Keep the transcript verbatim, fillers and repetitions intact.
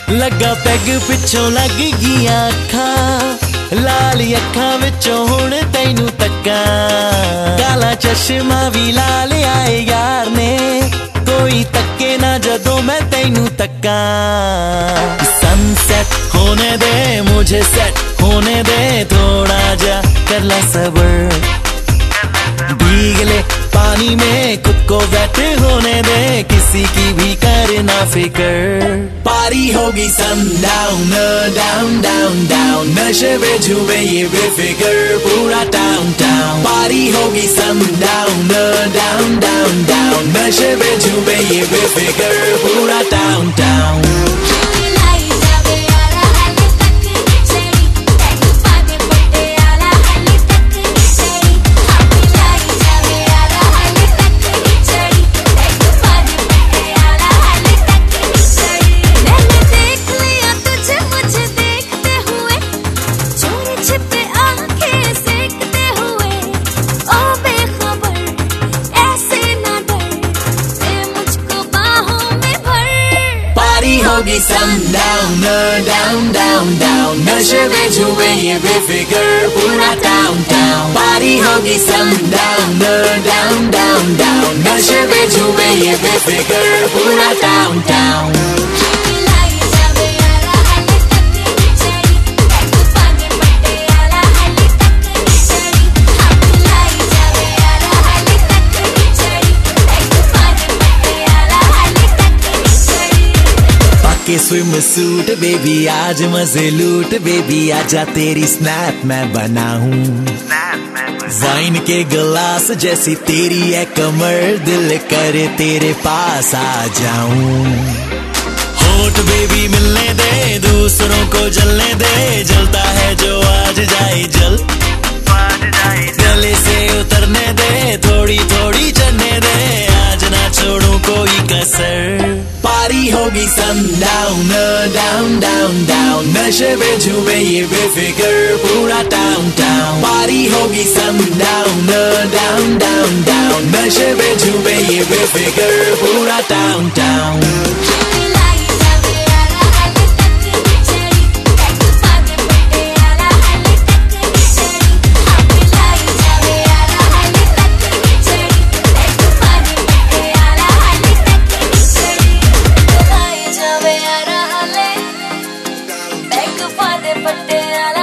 लगा पैग पिछों लग गईयां अखां लाल अखां विचों हुण तैनू तक्कां काला चश्मा भी ला लिया यार ने कोई तक्के ना जदों मैं तैनू तक्कां सनसेट होने दे मुझे सेट होने दे थोड़ा जा कर ला सबर भीग ले पानी में खुद को वेट होने दे किसी की भी करना फिकर पारी होगी सनडाउन डाउन डाउन डाउन नशे में झूमे ये बेफिकर पूरा टाउन टाउन पारी होगी सनडाउन डाउन डाउन डाउन नशे में झूमे ये बेफिकर पूरा टाउन टाउन होगी सनडाउन डाउन डाउन डाउन नशे में झूमे ये बेफिकर पूरा टाउन टाउन पारी होगी सनडाउन डाउन डाउन डाउन नशे में झूमे ये बेफिकर पूरा town town swimsuit baby आज मजे लूट बेबी आजा तेरी स्नैप मैं बनाऊं वाइन के गिलास जैसी तेरी है कमर दिल करे तेरे पास आ जाऊं होठ बेबी मिलने दे दूसरों को जलने दे जलता है जो आज जाए जल गले से उतरने दे थोड़ी थोड़ी चढ़ने दे आज ना छोड़ू कोई कसर पारी होगी सनडाउन डाउन डाउन डाउन नशे में झूमे ये बेफिकर पूरा टाउन टाउन पारी होगी सनडाउन डाउन डाउन डाउन नशे में झूमे ये बेफिकर पूरा town town Pate pate ala